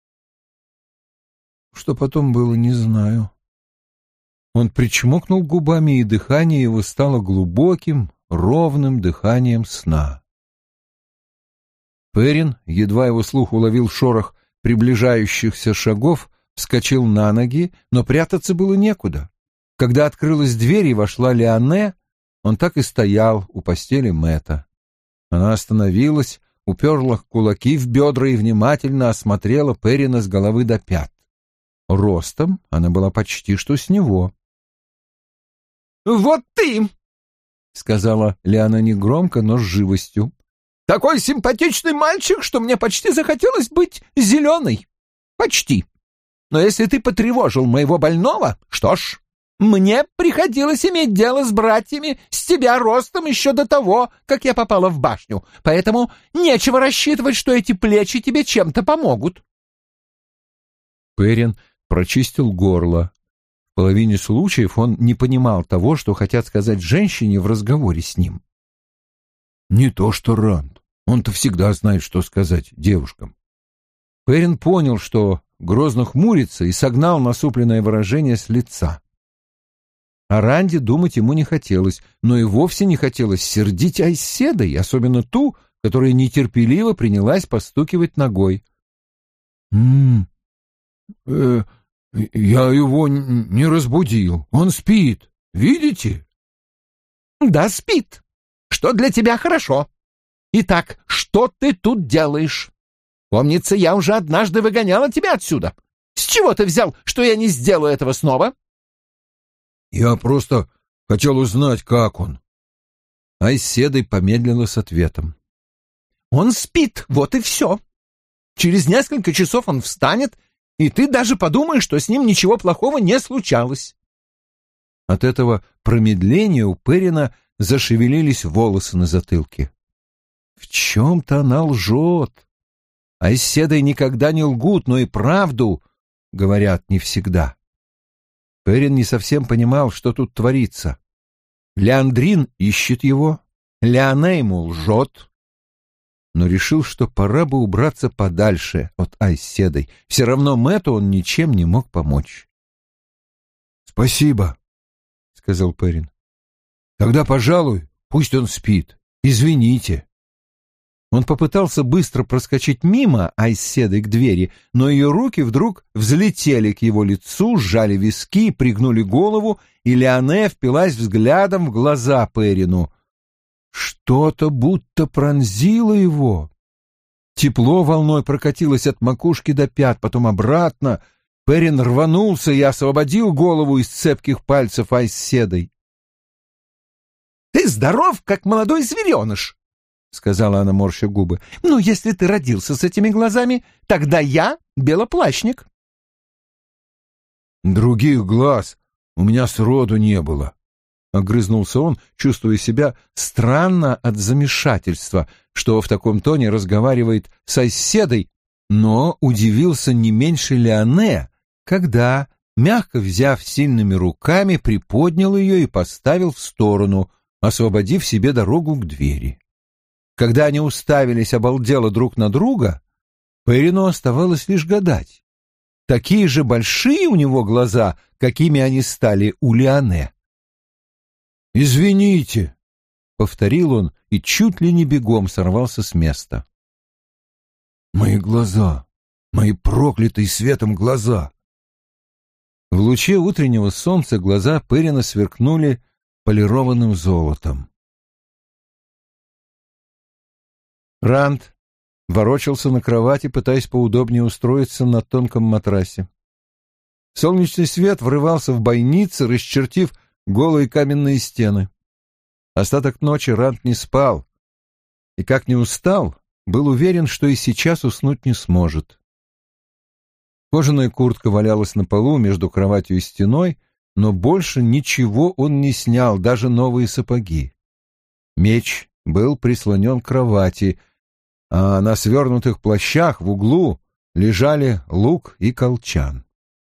Что потом было, не знаю». Он причмокнул губами, и дыхание его стало глубоким, ровным дыханием сна. Перрин, едва его слух уловил шорох приближающихся шагов, вскочил на ноги, но прятаться было некуда. Когда открылась дверь и вошла Леоне, он так и стоял у постели Мэтта. Она остановилась, уперла кулаки в бедра и внимательно осмотрела Перрина с головы до пят. Ростом она была почти что с него. «Вот ты!» — сказала Леона негромко, но с живостью. «Такой симпатичный мальчик, что мне почти захотелось быть зеленой. Почти. Но если ты потревожил моего больного, что ж, Мне приходилось иметь дело с братьями с тебя ростом еще до того, как я попала в башню, поэтому нечего рассчитывать, что эти плечи тебе чем-то помогут». Перин прочистил горло. В половине случаев он не понимал того, что хотят сказать женщине в разговоре с ним. Не то что Ранд. Он-то всегда знает, что сказать девушкам. Перин понял, что грозно хмурится, и согнал насупленное выражение с лица. О Ранде думать ему не хотелось, но и вовсе не хотелось сердить Айседой, особенно ту, которая нетерпеливо принялась постукивать ногой. «М -м, э, я его не разбудил. Он спит. Видите?» «Да, спит. Что для тебя хорошо. Итак, что ты тут делаешь? Помнится, я уже однажды выгоняла тебя отсюда. С чего ты взял, что я не сделаю этого снова?» «Я просто хотел узнать, как он». Айседой помедлила с ответом. «Он спит, вот и все. Через несколько часов он встанет, и ты даже подумаешь, что с ним ничего плохого не случалось». От этого промедления у Перина зашевелились волосы на затылке. В чем-то она лжет. Айседой никогда не лгут, но и правду говорят не всегда. Перин не совсем понимал, что тут творится. Леандрин ищет его, Леоне ему лжет, но решил, что пора бы убраться подальше от Айседой. Все равно Мэтту он ничем не мог помочь. «Спасибо», — сказал Перин. «Тогда, пожалуй, пусть он спит. Извините». Он попытался быстро проскочить мимо Айседы к двери, но ее руки вдруг взлетели к его лицу, сжали виски, пригнули голову, и Леоне впилась взглядом в глаза Перину. Что-то будто пронзило его. Тепло волной прокатилось от макушки до пят, потом обратно. Перин рванулся и освободил голову из цепких пальцев Айседой. «Ты здоров, как молодой звереныш», — сказала она, морща губы. «Ну, если ты родился с этими глазами, тогда я белоплащник». «Других глаз у меня сроду не было», — огрызнулся он, чувствуя себя странно от замешательства, что в таком тоне разговаривает с Айседой, но удивился не меньше Леоне, когда, мягко взяв сильными руками, приподнял ее и поставил в сторону, освободив себе дорогу к двери. Когда они уставились обалдело друг на друга, Перину оставалось лишь гадать, такие же большие у него глаза, какими они стали у Леоне. «Извините», — повторил он и чуть ли не бегом сорвался с места. «Мои глаза, мои проклятые светом глаза!» В луче утреннего солнца глаза Перина сверкнули полированным золотом. Ранд ворочался на кровати, пытаясь поудобнее устроиться на тонком матрасе. Солнечный свет врывался в бойницы, расчертив голые каменные стены. Остаток ночи Ранд не спал, и, как не устал, был уверен, что и сейчас уснуть не сможет. Кожаная куртка валялась на полу между кроватью и стеной, но больше ничего он не снял, даже новые сапоги. Меч был прислонен к кровати, а на свернутых плащах в углу лежали лук и колчан.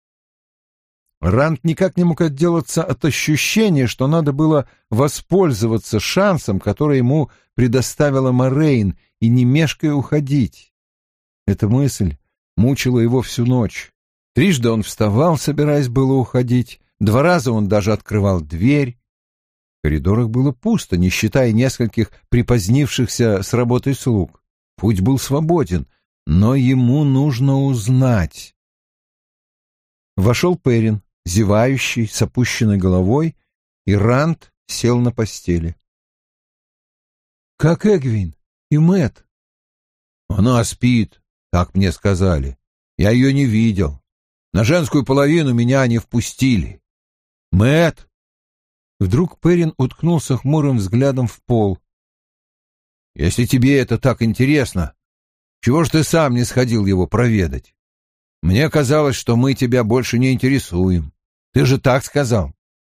Ранд никак не мог отделаться от ощущения, что надо было воспользоваться шансом, который ему предоставила Морейн, и не мешкая уходить. Эта мысль мучила его всю ночь. Трижды он вставал, собираясь было уходить, два раза он даже открывал дверь. В коридорах было пусто, не считая нескольких припозднившихся с работой слуг. Путь был свободен, но ему нужно узнать. Вошел Перин, зевающий, с опущенной головой, и Ранд сел на постели. «Как Эгвин и Мэтт?» «Она спит, так мне сказали. Я ее не видел. На женскую половину меня не впустили. Мэтт!» Вдруг Перин уткнулся хмурым взглядом в пол. «Если тебе это так интересно, чего ж ты сам не сходил его проведать? Мне казалось, что мы тебя больше не интересуем. Ты же так сказал».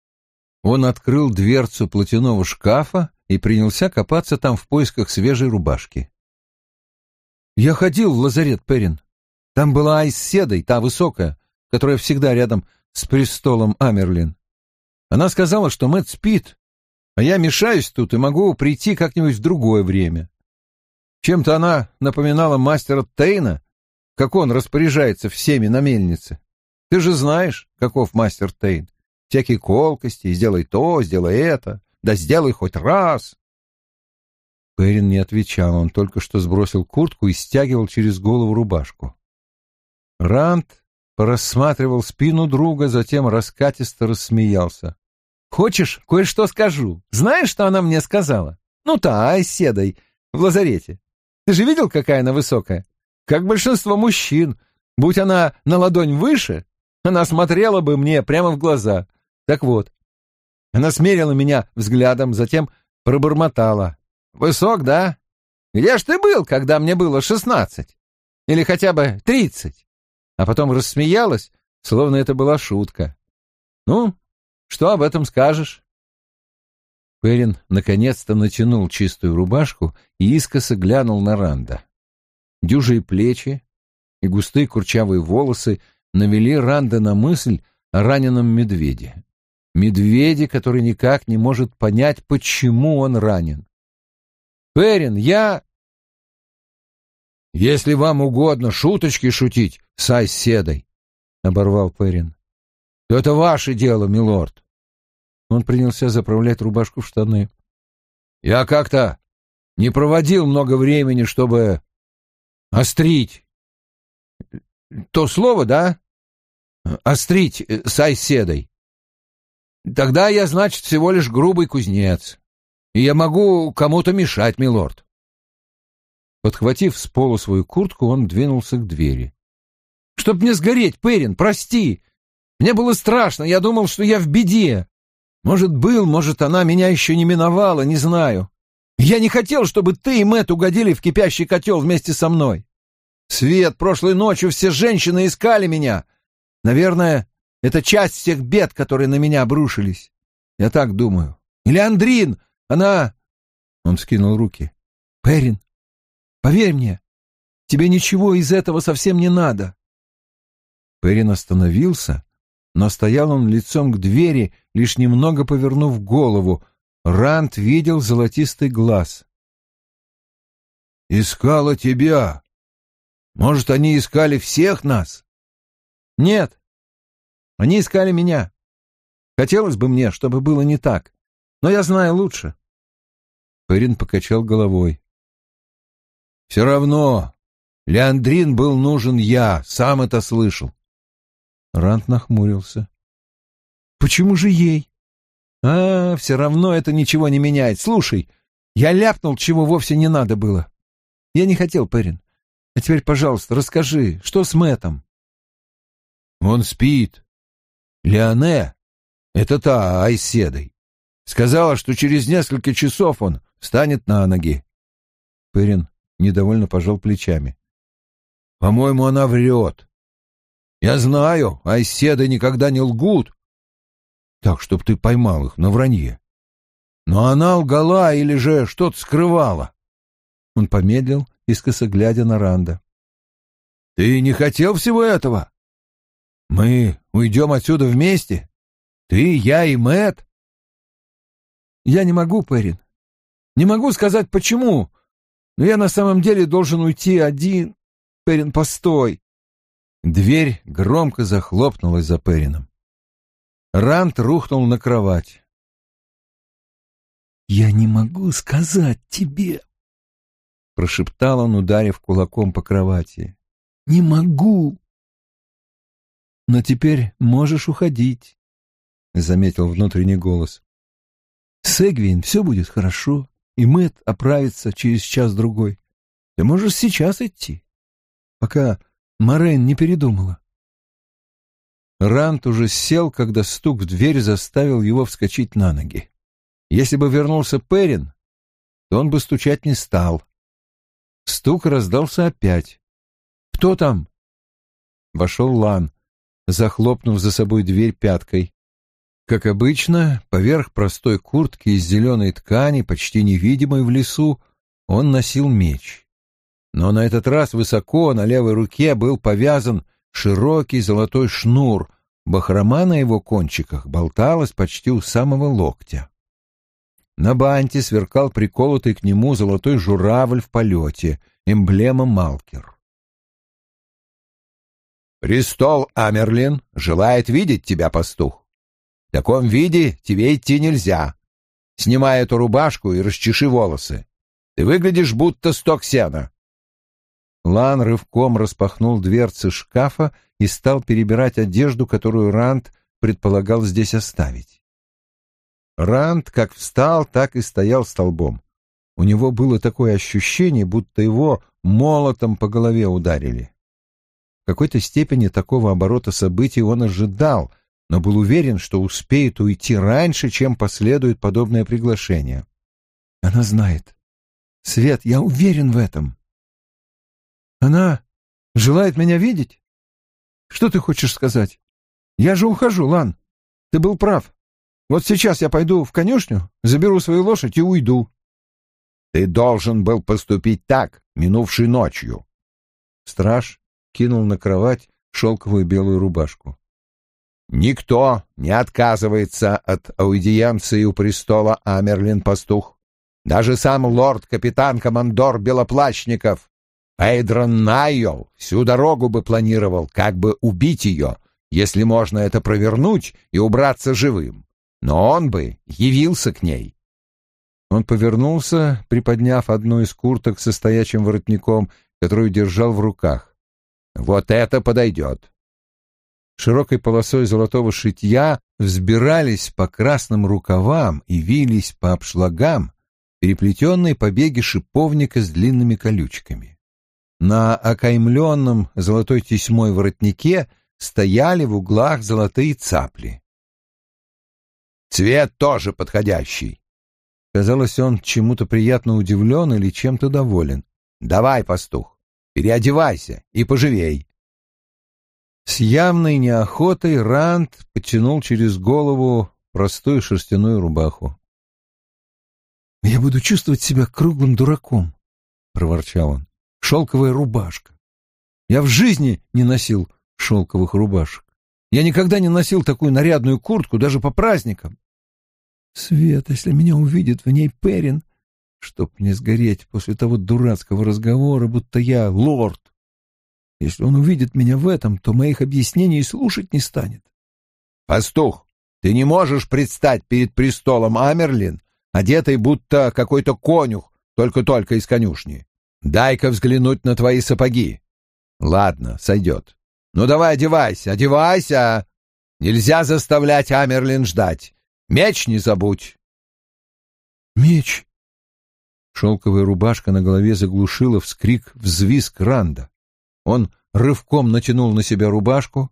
Он открыл дверцу платяного шкафа и принялся копаться там в поисках свежей рубашки. «Я ходил в лазарет, Перрин. Там была Айс Седой, та высокая, которая всегда рядом с престолом Амерлин. Она сказала, что Мэтт спит, а я мешаюсь тут и могу прийти как-нибудь в другое время. Чем-то она напоминала мастера Тейна, как он распоряжается всеми на мельнице. Ты же знаешь, каков мастер Тейн. Всякие колкости, сделай то, сделай это, да сделай хоть раз». Перрин не отвечал, он только что сбросил куртку и стягивал через голову рубашку. Ранд порассматривал спину друга, затем раскатисто рассмеялся. «Хочешь, кое-что скажу? Знаешь, что она мне сказала? Ну, та, Айс Седой, в лазарете. Ты же видел, какая она высокая? Как большинство мужчин. Будь она на ладонь выше, она смотрела бы мне прямо в глаза. Так вот, она смерила меня взглядом, затем пробормотала. «Высок, да? Где ж ты был, когда мне было шестнадцать? Или хотя бы тридцать?» А потом рассмеялась, словно это была шутка. «Ну, что об этом скажешь?» Перрин наконец-то натянул чистую рубашку и искоса глянул на Ранда. Дюжие плечи и густые курчавые волосы навели Ранда на мысль о раненом медведе. Медведе, который никак не может понять, почему он ранен. «Перрин, я...» «Если вам угодно шуточки шутить с Айс Седой», — оборвал Перрин, — «то это ваше дело, милорд». Он принялся заправлять рубашку в штаны. «Я как-то не проводил много времени, чтобы острить. То слово, да? Острить с Айс Седой. Тогда я, значит, всего лишь грубый кузнец, и я могу кому-то мешать, милорд». Подхватив с пола свою куртку, он двинулся к двери. «Чтоб мне сгореть, Перрин, прости! Мне было страшно, я думал, что я в беде. Может, был, может, она меня еще не миновала, не знаю. Я не хотел, чтобы ты и Мэтт угодили в кипящий котел вместе со мной. Свет, прошлой ночью все женщины искали меня. Наверное, это часть всех бед, которые на меня обрушились. Я так думаю. Или Андрин, она...» Он вскинул руки. «Перрин, поверь мне, тебе ничего из этого совсем не надо». Перрин остановился, но стоял он лицом к двери, лишь немного повернув голову. Ранд видел золотистый глаз. «Искала тебя. Может, они искали всех нас?» «Нет, они искали меня. Хотелось бы мне, чтобы было не так, но я знаю лучше». Перрин покачал головой. «Все равно, Леандрин был нужен я, сам это слышал». Ранд нахмурился. «Почему же ей?» «А, все равно это ничего не меняет. Слушай, я ляпнул, чего вовсе не надо было. Я не хотел, Перрин. А теперь, пожалуйста, расскажи, что с Мэттом?» «Он спит. Леоне, это та Айс Седой, сказала, что через несколько часов он встанет на ноги». Перрин недовольно пожал плечами. «По-моему, она врет. Я знаю, Айс Седы никогда не лгут, так, чтоб ты поймал их на вранье. Но она лгала или же что-то скрывала». Он помедлил, искоса глядя на Ранда. «Ты не хотел всего этого? Мы уйдем отсюда вместе? Ты, я и Мэтт?» «Я не могу, Перрин. Не могу сказать, почему, но я на самом деле должен уйти один. Перрин, постой!» Дверь громко захлопнулась за Перрином. Ранд рухнул на кровать. «Я не могу сказать тебе», — прошептал он, ударив кулаком по кровати. «Не могу». «Но теперь можешь уходить», — заметил внутренний голос. «С Эгвин все будет хорошо, и Мэтт оправится через час-другой. Ты можешь сейчас идти, пока Морейн не передумала». Ранд уже сел, когда стук в дверь заставил его вскочить на ноги. Если бы вернулся Перрин, то он бы стучать не стал. Стук раздался опять. «Кто там?» Вошел Лан, захлопнув за собой дверь пяткой. Как обычно, поверх простой куртки из зеленой ткани, почти невидимой в лесу, он носил меч. Но на этот раз высоко на левой руке был повязан широкий золотой шнур, бахрома на его кончиках болталась почти у самого локтя. На банте сверкал приколотый к нему золотой журавль в полете, эмблема Малкер. «Престол Амерлин желает видеть тебя, пастух. В таком виде тебе идти нельзя. Снимай эту рубашку и расчеши волосы. Ты выглядишь будто сток сена». Лан рывком распахнул дверцы шкафа и стал перебирать одежду, которую Ранд предполагал здесь оставить. Ранд как встал, так и стоял столбом. У него было такое ощущение, будто его молотом по голове ударили. В какой-то степени такого оборота событий он ожидал, но был уверен, что успеет уйти раньше, чем последует подобное приглашение. Она знает. Свет, я уверен в этом. Она желает меня видеть? Что ты хочешь сказать? Я же ухожу, Лан. Ты был прав. Вот сейчас я пойду в конюшню, заберу свою лошадь и уйду. Ты должен был поступить так, минувшей ночью. Страж кинул на кровать шелковую белую рубашку. Никто не отказывается от аудиенции у престола, Амерлин, пастух. Даже сам лорд-капитан-командор Белоплащников Эйдрон Найол всю дорогу бы планировал, как бы убить ее, если можно это провернуть и убраться живым. Но он бы явился к ней. Он повернулся, приподняв одну из курток со стоячим воротником, которую держал в руках. Вот это подойдет. Широкой полосой золотого шитья взбирались по красным рукавам и вились по обшлагам переплетенные побеги шиповника с длинными колючками. На окаймленном золотой тесьмой воротнике стояли в углах золотые цапли. «Цвет тоже подходящий». Казалось, он чему-то приятно удивлен или чем-то доволен. «Давай, пастух, переодевайся и поживей». С явной неохотой Ранд потянул через голову простую шерстяную рубаху. «Я буду чувствовать себя круглым дураком», — проворчал он. «Шелковая рубашка. Я в жизни не носил шелковых рубашек. Я никогда не носил такую нарядную куртку даже по праздникам. Свет, если меня увидит в ней Перин, чтоб мне сгореть после того дурацкого разговора, будто я лорд. Если он увидит меня в этом, то моих объяснений слушать не станет». «Пастух, ты не можешь предстать перед престолом Амерлин, одетый будто какой-то конюх, только-только из конюшни. Дай-ка взглянуть на твои сапоги. Ладно, сойдет. Ну давай одевайся, одевайся. Нельзя заставлять Амерлин ждать. Меч не забудь». «Меч!» Шелковая рубашка на голове заглушила вскрик-взвизг Ранда. Он рывком натянул на себя рубашку.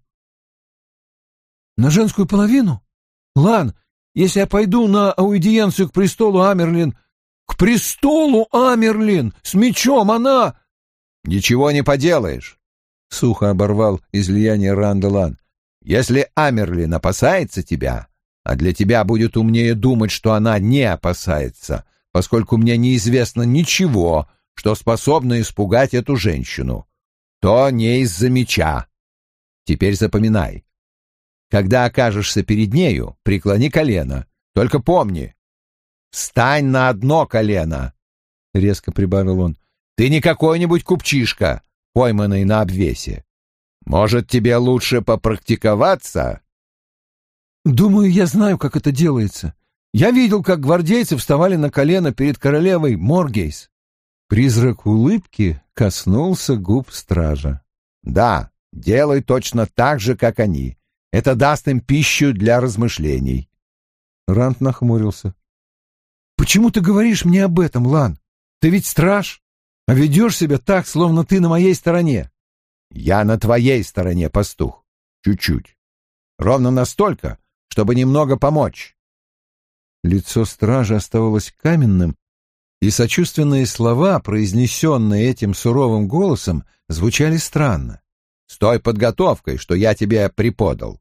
«На женскую половину? Лан, если я пойду на аудиенцию к престолу Амерлин... К престолу Амерлин! С мечом она...» «Ничего не поделаешь», — сухо оборвал излияние Ранда Лан. «Если Амерлин опасается тебя, а для тебя будет умнее думать, что она не опасается, поскольку мне неизвестно ничего, что способно испугать эту женщину, то не из-за меча. Теперь запоминай. Когда окажешься перед нею, преклони колено. Только помни, встань на одно колено, — резко прибавил он. Ты не какой-нибудь купчишка, пойманный на обвесе. Может, тебе лучше попрактиковаться?» «Думаю, я знаю, как это делается. Я видел, как гвардейцы вставали на колено перед королевой Моргейс». Призрак улыбки коснулся губ стража. «Да, делай точно так же, как они. Это даст им пищу для размышлений». Ранд нахмурился. «Почему ты говоришь мне об этом, Лан? Ты ведь страж, а ведешь себя так, словно ты на моей стороне». «Я на твоей стороне, пастух. Чуть-чуть. Ровно настолько, чтобы немного помочь». Лицо стража оставалось каменным, и сочувственные слова, произнесенные этим суровым голосом, звучали странно. «С той подготовкой, что я тебе преподал.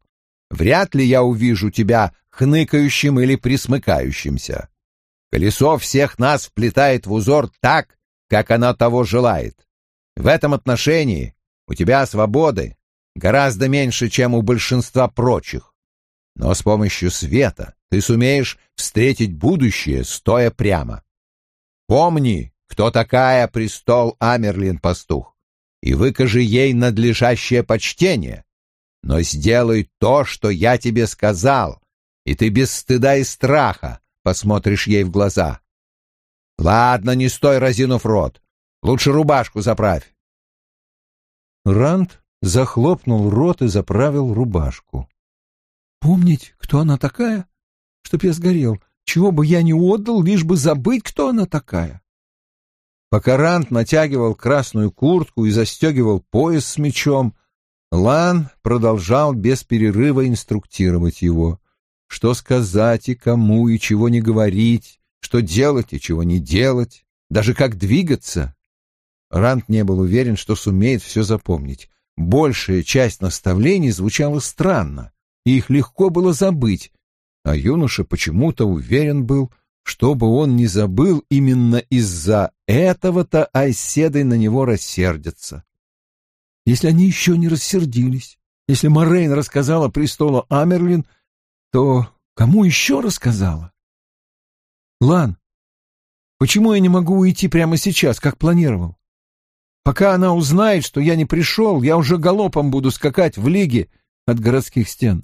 вряд ли я увижу тебя хныкающим или присмыкающимся. Колесо всех нас вплетает в узор так, как оно того желает. В этом отношении у тебя свободы гораздо меньше, чем у большинства прочих. Но с помощью света ты сумеешь встретить будущее, стоя прямо. Помни, кто такая престол Амерлин, пастух, и выкажи ей надлежащее почтение. Но сделай то, что я тебе сказал, и ты без стыда и страха посмотришь ей в глаза. Ладно, не стой, разинув рот. Лучше рубашку заправь. Ранд захлопнул рот и заправил рубашку. «Помнить, кто она такая? Чтоб я сгорел. Чего бы я не отдал, лишь бы забыть, кто она такая». Пока Ранд натягивал красную куртку и застегивал пояс с мечом, Лан продолжал без перерыва инструктировать его. Что сказать и кому, и чего не говорить, что делать и чего не делать, даже как двигаться. Ранд не был уверен, что сумеет все запомнить. Большая часть наставлений звучала странно, и их легко было забыть, а юноша почему-то уверен был, чтобы он не забыл, именно из-за этого-то Айседой на него рассердятся. Если они еще не рассердились, если Морейн рассказала престолу Амерлин, то кому еще рассказала? Лан, почему я не могу уйти прямо сейчас, как планировал? Пока она узнает, что я не пришел, я уже галопом буду скакать в лиге от городских стен.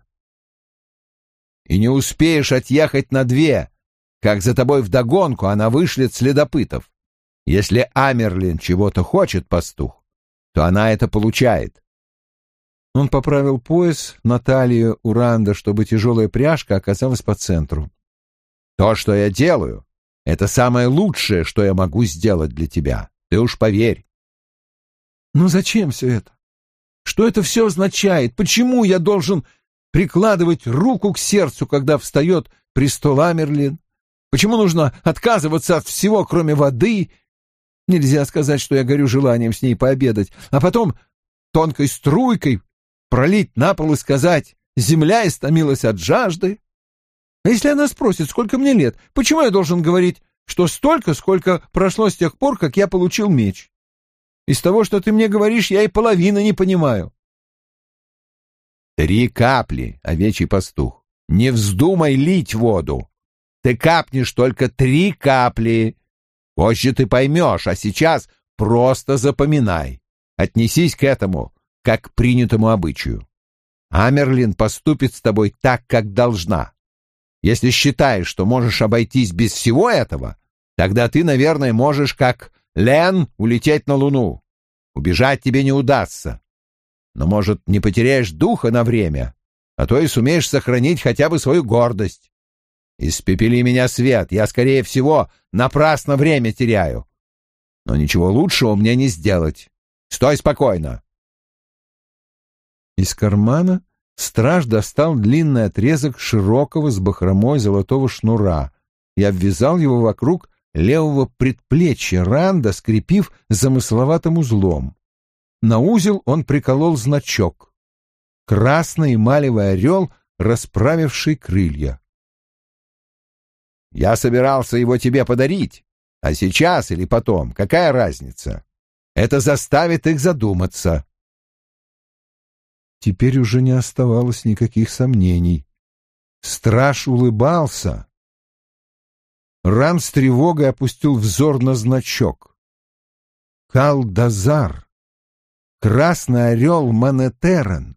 И не успеешь отъехать на две, как за тобой вдогонку она вышлет следопытов. Если Амерлин чего-то хочет, пастух, то она это получает. Он поправил пояс на талию у Ранда, чтобы тяжелая пряжка оказалась по центру. То, что я делаю, это самое лучшее, что я могу сделать для тебя. Ты уж поверь. Но зачем все это? Что это все означает? Почему я должен прикладывать руку к сердцу, когда встает престол Амерлин? Почему нужно отказываться от всего, кроме воды? Нельзя сказать, что я горю желанием с ней пообедать, а потом тонкой струйкой пролить на пол и сказать: «Земля истомилась от жажды». А если она спросит, сколько мне лет, почему я должен говорить, что столько, сколько прошло с тех пор, как я получил меч? Из того, что ты мне говоришь, я и половины не понимаю. Три капли, овечий пастух. Не вздумай лить воду. Ты капнешь только три капли. Позже ты поймешь, а сейчас просто запоминай. Отнесись к этому, как к принятому обычаю. Амерлин поступит с тобой так, как должна. Если считаешь, что можешь обойтись без всего этого, тогда ты, наверное, можешь, как Лен, улететь на Луну. Убежать тебе не удастся. Но, может, не потеряешь духа на время, а то и сумеешь сохранить хотя бы свою гордость. Испепели меня, свет, я, скорее всего, напрасно время теряю. Но ничего лучшего мне не сделать. Стой спокойно. Из кармана страж достал длинный отрезок широкого с бахромой золотого шнура и обвязал его вокруг левого предплечья Ранда, скрепив замысловатым узлом. На узел он приколол значок — красный эмалевый орел, расправивший крылья. «Я собирался его тебе подарить, а сейчас или потом, какая разница? Это заставит их задуматься». Теперь уже не оставалось никаких сомнений. Страж улыбался. Ран с тревогой опустил взор на значок. Калдазар. Красный орел Манетерен.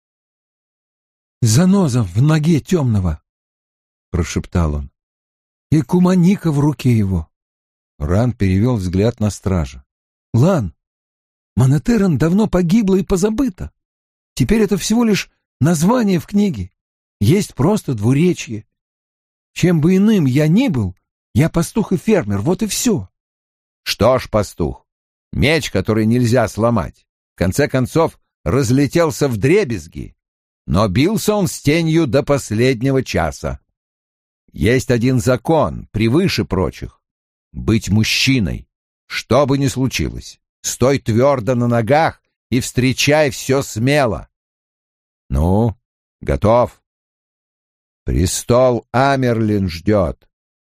«Заноза в ноге темного», — прошептал он. «И куманика в руке его». Ран перевел взгляд на стража. «Лан, Манетерен давно погибла и позабыта. Теперь это всего лишь название в книге. Есть просто двуречье. Чем бы иным я ни был, я пастух и фермер, вот и все». «Что ж, пастух, меч, который нельзя сломать, в конце концов разлетелся вдребезги, но бился он с тенью до последнего часа. Есть один закон, превыше прочих — быть мужчиной, что бы ни случилось. Стой твердо на ногах и встречай все смело. Ну, Готов? Престол Амерлин ждет.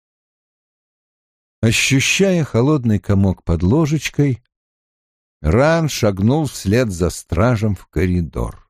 Ощущая холодный комок под ложечкой, Ран шагнул вслед за стражем в коридор.